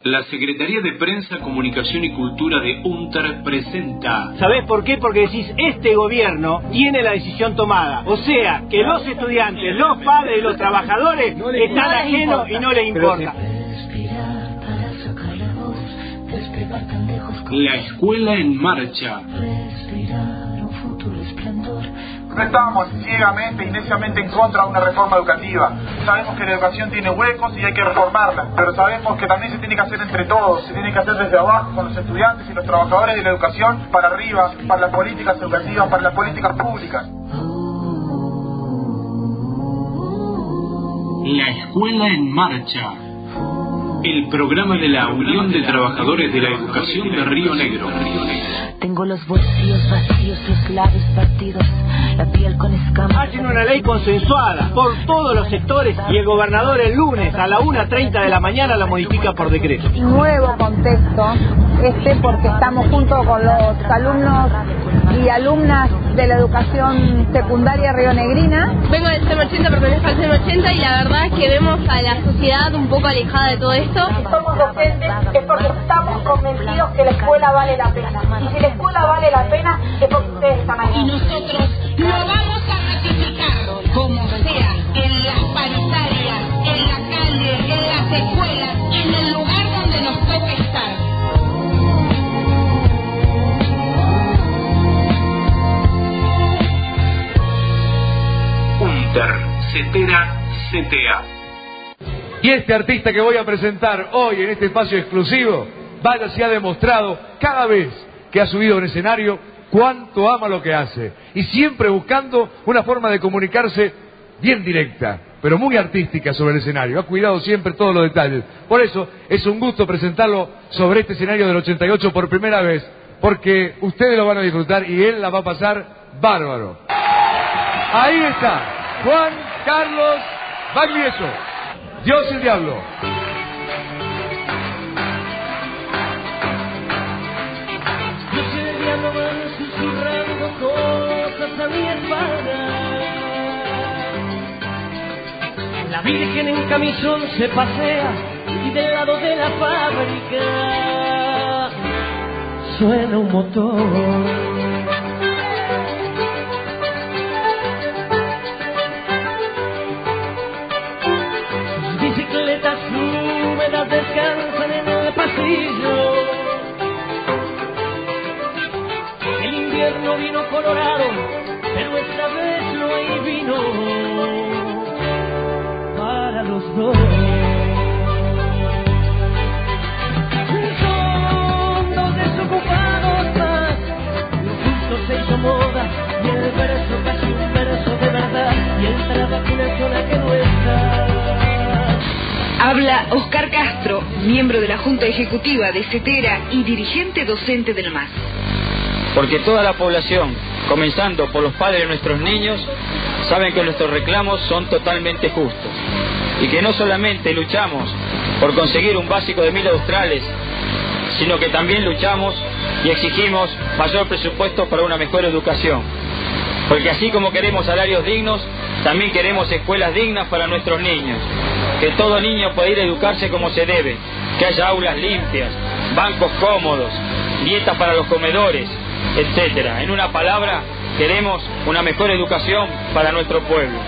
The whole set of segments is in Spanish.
La Secretaría de Prensa, Comunicación y Cultura de UNTER presenta... ¿Sabés por qué? Porque decís, este gobierno tiene la decisión tomada. O sea, que los estudiantes, los padres y los trabajadores están ajenos y no les importa. La Escuela en Marcha. No estamos ciegamente y neciamente en contra de una reforma educativa. Sabemos que la educación tiene huecos y hay que reformarla, pero sabemos que también se tiene que hacer entre todos, se tiene que hacer desde abajo, con los estudiantes y los trabajadores de la educación, para arriba, para las políticas educativas, para las políticas públicas. La Escuela en Marcha. El programa de la Unión de Trabajadores de la Educación de Río Negro. Tengo los bolsillos vacíos, los labios partidos, la piel con escamas. Hacen una ley consensuada por todos los sectores y el gobernador el lunes a la 1:30 de la mañana la modifica por decreto. Nuevo contexto porque estamos junto con los alumnos y alumnas de la educación secundaria rionegrina. Vengo del CEM 80, pertenezco al CEM 80 y la verdad es que vemos a la sociedad un poco alejada de todo esto. Si somos docentes es porque estamos convencidos que la escuela vale la pena. Y si la escuela vale la pena es porque ustedes están ahí. Y nosotros lo vamos a ratificar, como sea, en las paritarias, en la calle, en las escuelas, en el lugar donde nos toque estar. UNTER, CETERA, CTA. Y este artista que voy a presentar hoy en este espacio exclusivo, vaya si ha demostrado cada vez que ha subido a un escenario cuánto ama lo que hace. Y siempre buscando una forma de comunicarse bien directa, pero muy artística sobre el escenario. Ha cuidado siempre todos los detalles. Por eso es un gusto presentarlo sobre este escenario del 88 por primera vez, porque ustedes lo van a disfrutar y él la va a pasar bárbaro. Ahí está, Juan Carlos Baglietto. Dios y el diablo. Yo sé el diablo van susurrando cosas a mi espalda. La Virgen en camisón se pasea y del lado de la fábrica suena un motor. Bicicletas húmedas descansan en el pasillo. El invierno vino colorado, pero esta vez no hay vino para los dos. Son dos desocupados más, lo justo se hizo moda y el verso casi un verso de verdad y el trabajo una zona que no está. Habla Oscar Castro, miembro de la Junta Ejecutiva de CETERA y dirigente docente del MAS. Porque toda la población, comenzando por los padres de nuestros niños, saben que nuestros reclamos son totalmente justos. Y que no solamente luchamos por conseguir un básico de 1.000 australes, sino que también luchamos y exigimos mayor presupuesto para una mejor educación. Porque así como queremos salarios dignos, también queremos escuelas dignas para nuestros niños. Que todo niño pueda ir a educarse como se debe, que haya aulas limpias, bancos cómodos, dietas para los comedores, etcétera. En una palabra, queremos una mejor educación para nuestro pueblo.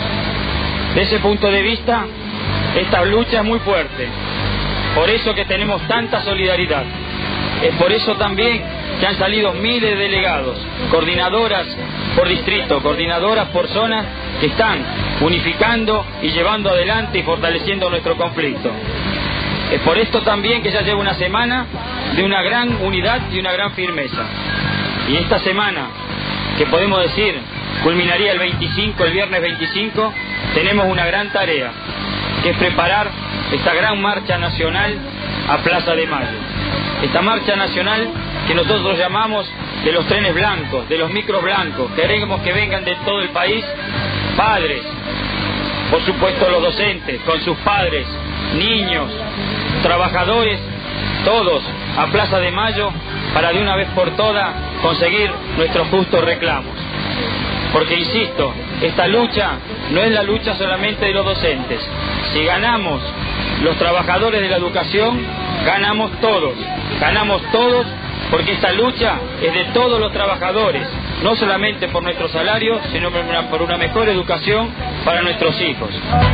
De ese punto de vista, esta lucha es muy fuerte. Por eso que tenemos tanta solidaridad. Es por eso también que han salido miles de delegados, coordinadoras por distrito, coordinadoras por zona, que están unificando y llevando adelante y fortaleciendo nuestro conflicto. Es por esto también que ya lleva una semana de una gran unidad y una gran firmeza. Y esta semana, que podemos decir culminaría el viernes 25, tenemos una gran tarea, que es preparar esta gran marcha nacional a Plaza de Mayo. Esta marcha nacional que nosotros llamamos de los trenes blancos, de los micros blancos. Queremos que vengan de todo el país padres, por supuesto los docentes, con sus padres, niños, trabajadores, todos a Plaza de Mayo para de una vez por todas conseguir nuestros justos reclamos. Porque insisto, esta lucha no es la lucha solamente de los docentes. Si ganamos los trabajadores de la educación, ganamos todos porque esta lucha es de todos los trabajadores, no solamente por nuestro salario, sino por una mejor educación para nuestros hijos.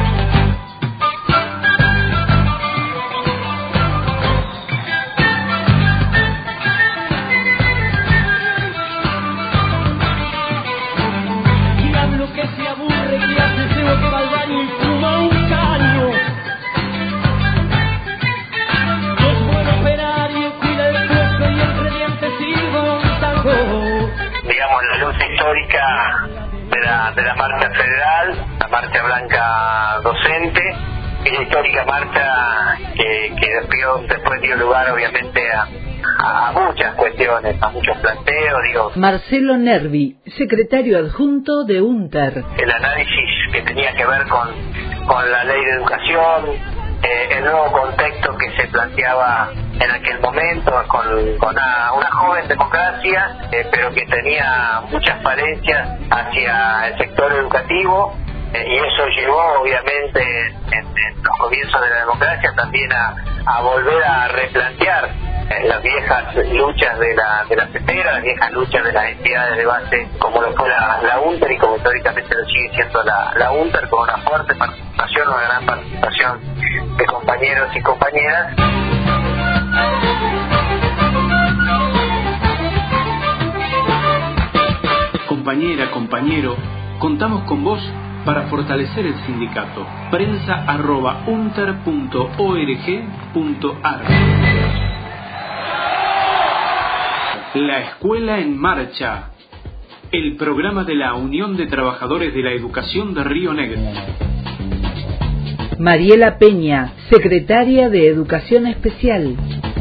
De la marcha federal, la marcha blanca docente, y la histórica marcha que después dio lugar obviamente a muchas cuestiones, a muchos planteos. Marcelo Nervi, secretario adjunto de UNTER. El análisis que tenía que ver con la ley de educación, el nuevo contexto que se planteaba en aquel momento con una joven democracia, pero que tenía muchas falencias hacia el sector educativo, y eso llevó obviamente en los comienzos de la democracia también a volver a replantear las viejas luchas de la CETERA, las viejas luchas de las entidades de base como lo fue la UNTER, y como históricamente lo sigue siendo la UNTER, con una fuerte participación, una gran participación de compañeros y compañeras. Compañera, compañero, contamos con vos para fortalecer el sindicato. prensa@unter.org.ar. La Escuela en Marcha, el programa de la Unión de Trabajadores de la Educación de Río Negro. Mariela Peña, secretaria de Educación Especial.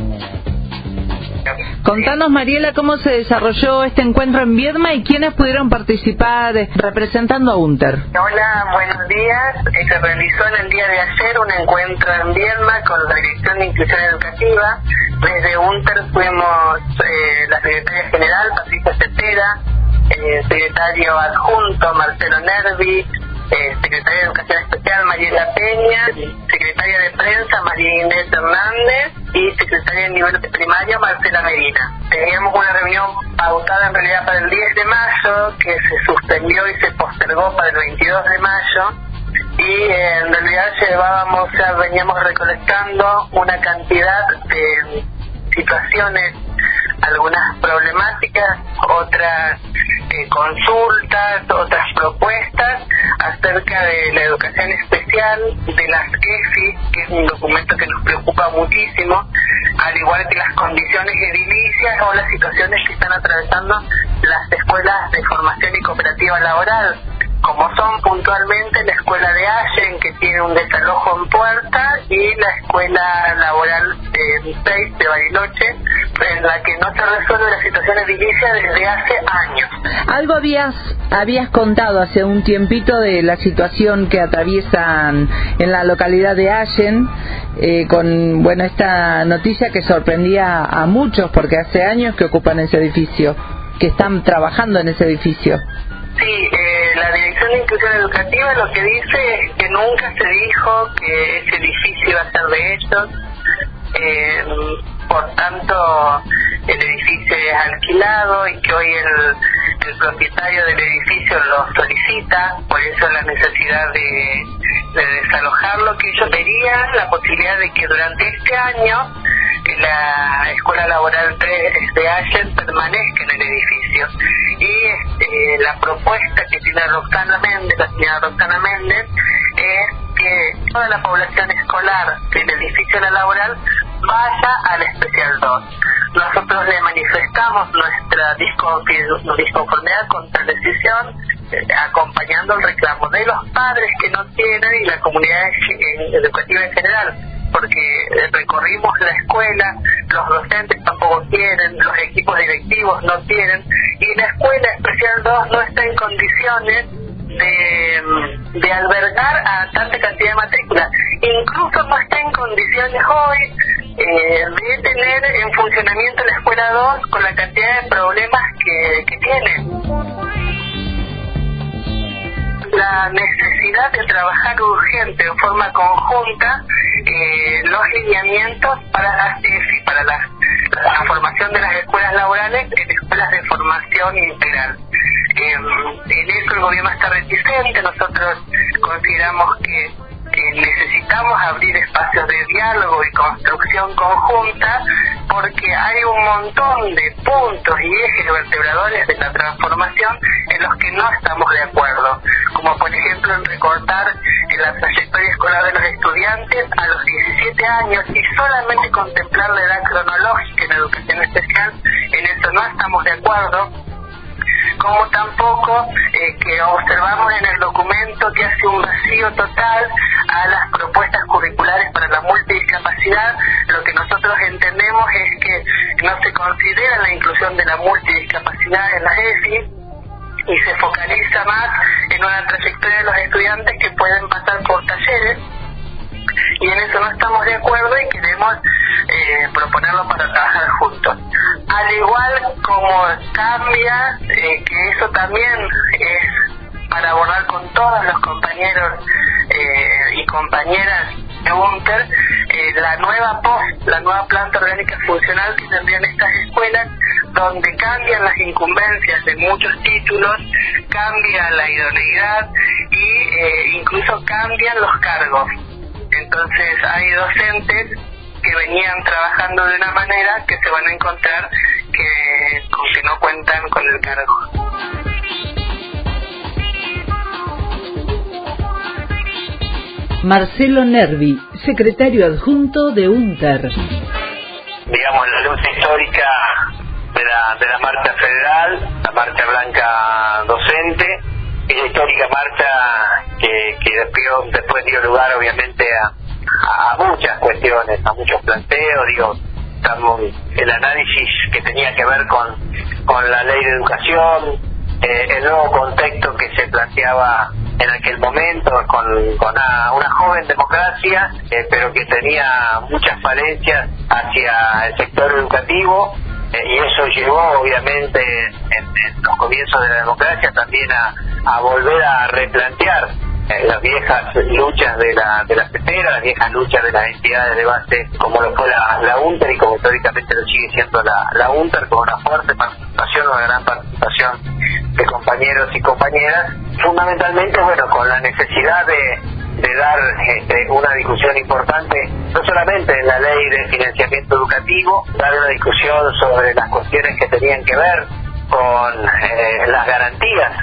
Contanos, Mariela, cómo se desarrolló este encuentro en Viedma y quiénes pudieron participar representando a UNTER. Hola, buenos días. Se realizó en el día de ayer un encuentro en Viedma con la Dirección de Inclusión Educativa. Desde UNTER fuimos la secretaria general, Patricia Cepeda, secretario adjunto, Marcelo Nervi, secretaria de Educación Especial, Mariela Peña, secretaria de Prensa, María Inés Hernández, y secretaria de nivel primario, Marcela Medina. Teníamos una reunión pautada en realidad para el 10 de mayo, que se suspendió y se postergó para el 22 de mayo, y en realidad veníamos recolectando una cantidad de situaciones, algunas problemáticas, otras consultas, otras propuestas acerca de la educación especial, de las EFI, que es un documento que nos preocupa muchísimo, al igual que las condiciones edilicias o las situaciones que están atravesando las escuelas de formación y cooperativa laboral, como son puntualmente la escuela de Allen, que tiene un desalojo en puerta, y la escuela laboral 6 de Bariloche, en la que no se resuelve la situación edilicia desde hace años. Algo habías contado hace un tiempito de la situación que atraviesan en la localidad de Allen, con esta noticia que sorprendía a muchos, porque hace años que ocupan ese edificio, que están trabajando en ese edificio. Sí, la Dirección de Inclusión Educativa lo que dice es que nunca se dijo que ese edificio iba a ser de ellos, por tanto el edificio es alquilado y que hoy el propietario del edificio lo solicita, por eso la necesidad de desalojarlo, que ellos verían la posibilidad de que durante este año la Escuela Laboral 3 de Allen permanezca en el edificio. Y la propuesta que tiene la señora Roxana Méndez, es que toda la población escolar del edificio de la laboral vaya al especial 2. Nosotros le manifestamos nuestra disconformidad con tal decisión, acompañando el reclamo de los padres que no tienen y la comunidad educativa en general, porque recorrimos la escuela, los docentes tampoco quieren, los equipos directivos no quieren, y la escuela especial 2 no está en condiciones de albergar a tanta cantidad de matrículas. Incluso no está en condiciones hoy de tener en funcionamiento la escuela 2 con la cantidad de problemas que tiene. La necesidad de trabajar urgente en forma conjunta los lineamientos para la transformación de las escuelas laborales en escuelas de formación integral. En eso el gobierno está reticente. Nosotros consideramos que necesitamos abrir espacios de diálogo y construcción conjunta, porque hay un montón de puntos y ejes vertebradores de la transformación en los que no estamos de acuerdo, como por ejemplo en recortar la trayectoria escolar de los estudiantes a los 17 años y solamente contemplar la edad cronológica en educación especial. En eso no estamos de acuerdo, como tampoco que observamos en el documento que hace un vacío total a las propuestas curriculares para la multidiscapacidad. Lo que nosotros entendemos es que no se considera la inclusión de la multidiscapacidad en la ESI y se focaliza más en una trayectoria de los estudiantes que pueden pasar por talleres, y en eso no estamos de acuerdo y queremos proponerlo para trabajar juntos. Al igual como cambia, que eso también es para abordar con todos los compañeros y compañeras de UNTER, la nueva planta orgánica funcional que tendrían estas escuelas, donde cambian las incumbencias de muchos títulos, cambia la idoneidad y incluso cambian los cargos. Entonces hay docentes que venían trabajando de una manera que se van a encontrar que no cuentan con el cargo. Marcelo Nervi, secretario adjunto de UNTER. Digamos, la lucha histórica de la marcha federal, la marcha blanca docente, esa histórica marcha que después dio lugar obviamente a muchas cuestiones, a muchos planteos. El análisis que tenía que ver con la ley de educación, el nuevo contexto que se planteaba en aquel momento con una joven democracia, pero que tenía muchas falencias hacia el sector educativo, y eso llevó obviamente en los comienzos de la democracia también a volver a replantear las viejas luchas de la CETERA, las viejas luchas de las entidades de base, como lo fue la UNTER y como históricamente lo sigue siendo la UNTER, con una fuerte participación, una gran participación de compañeros y compañeras, fundamentalmente con la necesidad de dar una discusión importante, no solamente en la ley de financiamiento educativo, dar una discusión sobre las cuestiones que tenían que ver con las garantías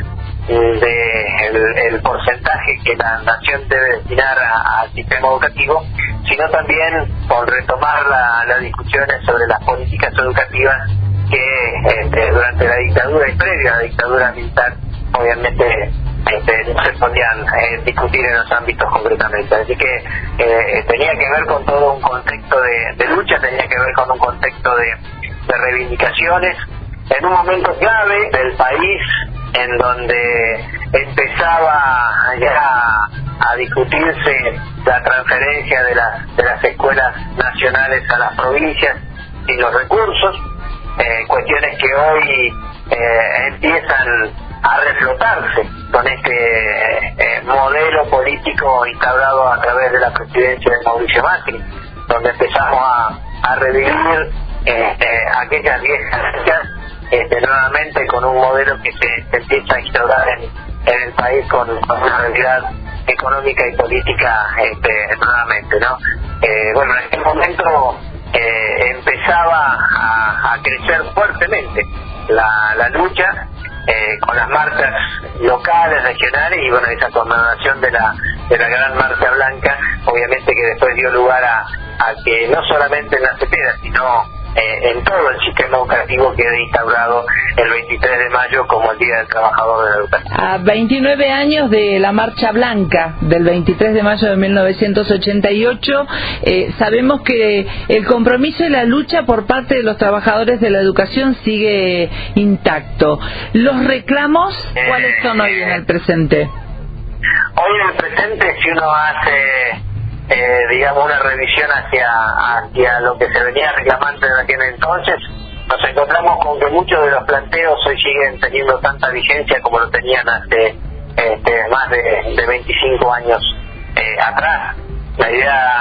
del porcentaje que la nación debe destinar al sistema educativo, sino también con retomar las discusiones sobre las políticas educativas que durante la dictadura y previa a la dictadura militar obviamente no se podían discutir en los ámbitos concretamente. Así que tenía que ver con todo un contexto de lucha, tenía que ver con un contexto de reivindicaciones en un momento clave del país, en donde empezaba ya a discutirse la transferencia de las escuelas nacionales a las provincias y los recursos, cuestiones que hoy empiezan a reflotarse con este modelo político instaurado a través de la presidencia de Mauricio Macri, donde empezamos a revivir aquellas viejas luchas, nuevamente con un modelo que se empieza a instaurar en el país con una realidad económica y política nuevamente, ¿no? En aquel momento empezaba a crecer fuertemente la lucha, con las marchas locales, regionales, y esa conmemoración de la gran marcha blanca, obviamente que después dio lugar a que no solamente en la CETERA, sino en todo el sistema educativo quede instaurado el 23 de mayo como el Día del Trabajador de la Educación. A 29 años de la Marcha Blanca del 23 de mayo de 1988, sabemos que el compromiso y la lucha por parte de los trabajadores de la educación sigue intacto. ¿Los reclamos cuáles son hoy en el presente? Hoy en el presente, si uno hace una revisión hacia lo que se venía reclamando en aquel entonces, nos encontramos con que muchos de los planteos hoy siguen teniendo tanta vigencia como lo tenían hace más de 25 años atrás. La idea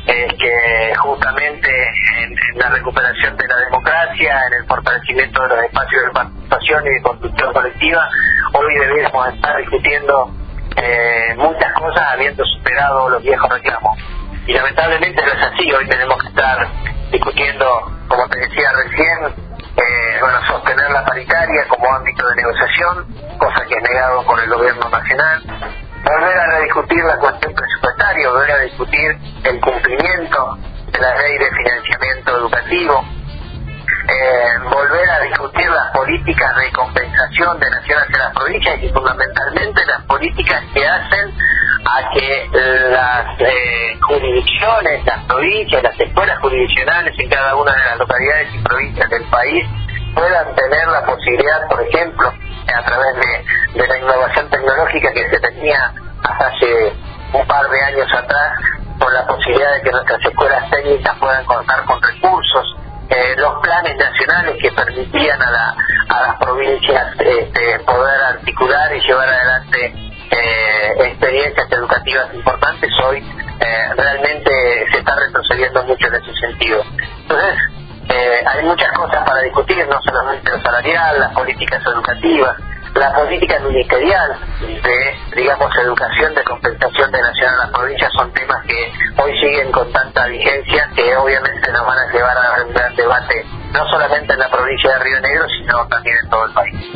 que justamente en la recuperación de la democracia, en el fortalecimiento de los espacios de participación y de construcción colectiva, hoy deberíamos estar discutiendo muchas cosas habiendo superado los viejos reclamos. Y lamentablemente no es así. Hoy tenemos que estar discutiendo, como te decía recién, sostener la paritaria como ámbito de negociación, cosa que es negado por el gobierno nacional, volver a rediscutir la cuestión presupuestaria, volver a discutir el cumplimiento de la ley de financiamiento educativo, volver a discutir las políticas de compensación de nación hacia las provincias y fundamentalmente las políticas que hacen a que las jurisdicciones, las provincias, las escuelas jurisdiccionales en cada una de las localidades y provincias del país puedan tener la posibilidad, por ejemplo, a través de la innovación tecnológica que se tenía hasta hace un par de años atrás, con la posibilidad de que nuestras escuelas técnicas puedan contar con recursos, los planes nacionales que permitían a las provincias poder articular y llevar adelante experiencias educativas importantes. Hoy realmente se está retrocediendo mucho en ese sentido. Entonces, hay muchas cosas para discutir, no solamente lo salarial, las políticas educativas, la política ministerial de, digamos, educación, de compensación de nación a las provincias, son temas que hoy siguen con tanta vigencia que obviamente nos van a llevar a un gran debate, no solamente en la provincia de Río Negro, sino también en todo el país.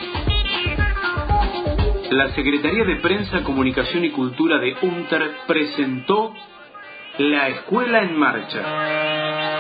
La Secretaría de Prensa, Comunicación y Cultura de UNTER presentó La Escuela en Marcha.